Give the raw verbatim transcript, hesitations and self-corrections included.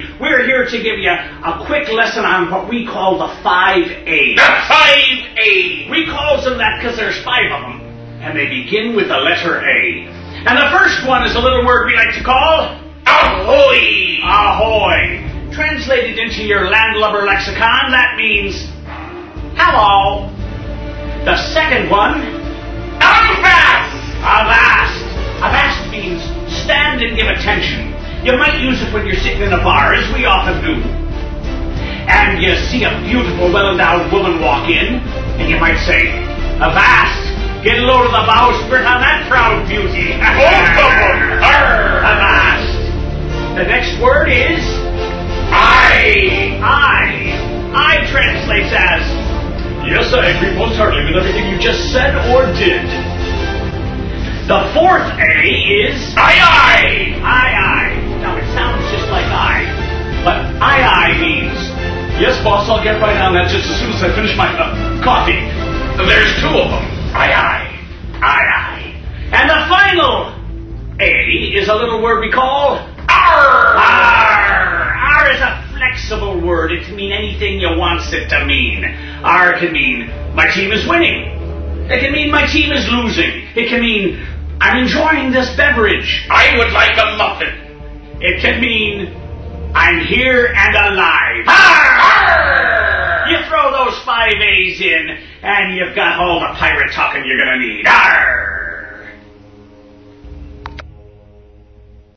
We're here to give you a quick lesson on what we call the five A's. The five A's! We calls them that because there's five of them, and they begin with the letter A. And the first one is a little word we like to call Ahoy! Ahoy. Translated into your landlubber lexicon, that means hello. The second one, Avast! avast. Avast means stand and give attention. You might use it when you're sitting in a bar, as we often do. And you see a beautiful, well-endowed woman walk in, and you might say, avast, get a load of the bowsprit on that proud beauty. Both of them! Arr! Avast. The next word is I! I. I translates as, yes, I agree most heartily with everything you just said or did. The fourth A is Aye, aye! Aye, aye. Now, it sounds just like I, but aye, aye means, yes, boss, I'll get right on that just as soon as I finish my uh, coffee. There's two of them. Aye, aye. Aye, aye. And the final A is a little word we call Arr! Arr. Arr is a flexible word. It can mean anything you want it to mean. Arr can mean, my team is winning. It can mean, my team is losing. It can mean, I'm enjoying this beverage. I would like a muffin. It can mean, I'm here and alive. Arr! You throw those five A's in, and you've got all the pirate talking you're going to need. Arr!